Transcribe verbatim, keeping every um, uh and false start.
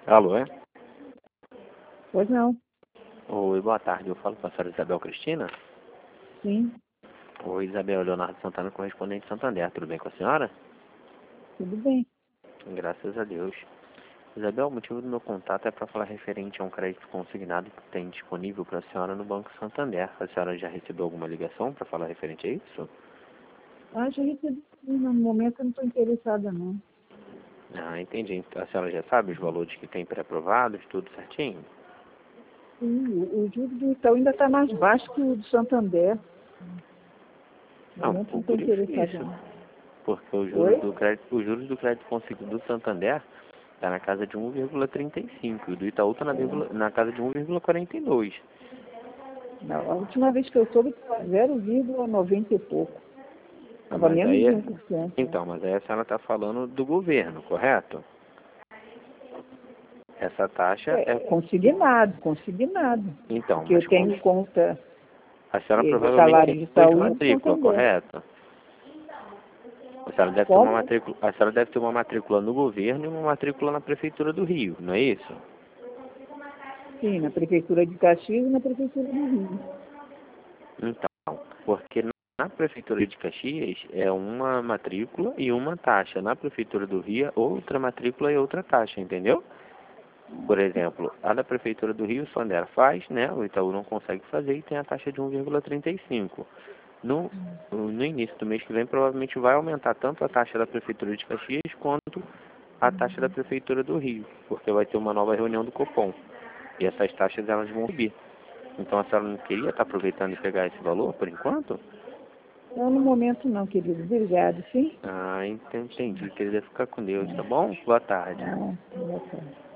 Alô, é? Pois não. Oi, boa tarde. Eu falo com a senhora Isabel Cristina? Sim, Oi, Isabel Leonardo Santana, correspondente de Santander. Tudo bem com a senhora? tudo bem. Graças a Deus. Isabel, o motivo do meu contato é para falar referente a um crédito consignado que tem disponível para a senhora no Banco Santander. A senhora já recebeu alguma ligação para falar referente a isso? Ah, já recebi. No momento eu não estou interessada, não. Ah, entendi. A senhora já sabe os valores que tem pré-aprovados, tudo certinho? Sim, o, o juro do Itaú ainda está mais baixo que o do Santander. No Não, momento eu não estou por isso, interessada, isso. não. Porque os juros Oi? do crédito, os juros do crédito consignado do Santander está na casa de um vírgula trinta e cinco e o do Itaú está na, vírgula- na casa de um vírgula quarenta e dois. Não, a última vez que eu soube estava zero vírgula noventa e pouco. Ah, Estava mas menos aí, de é- um por cento. então, mas aí a senhora está falando do governo, correto? Essa taxa É, é, consignado, consignado. então, Porque mas eu com, tenho conta a senhora de provavelmente salário tem de duas Itaú e do matrícula, Santander. correto? A senhora deve ter uma Como? matrícula, a senhora deve ter uma matrícula no governo e uma matrícula na prefeitura do Rio, não é isso? Sim, na Prefeitura de Caxias e na Prefeitura do Rio. Então, porque na Prefeitura de Caxias é uma matrícula e uma taxa. Na Prefeitura do Rio, outra matrícula e outra taxa, entendeu? Por exemplo, a da Prefeitura do Rio, o Santander faz, né? O Itaú não consegue fazer e tem a taxa de um vírgula trinta e cinco. No, no início do mês que vem, provavelmente vai aumentar tanto a taxa da Prefeitura de Caxias quanto a taxa da Prefeitura do Rio, porque vai ter uma nova reunião do Copom. E essas taxas elas vão subir. Então a senhora não queria estar aproveitando e pegar esse valor por enquanto? Não, no momento não, querido. Obrigado, sim? Ah, entendi, querida. Fica com Deus, tá bom? Boa tarde. Ah, boa tarde.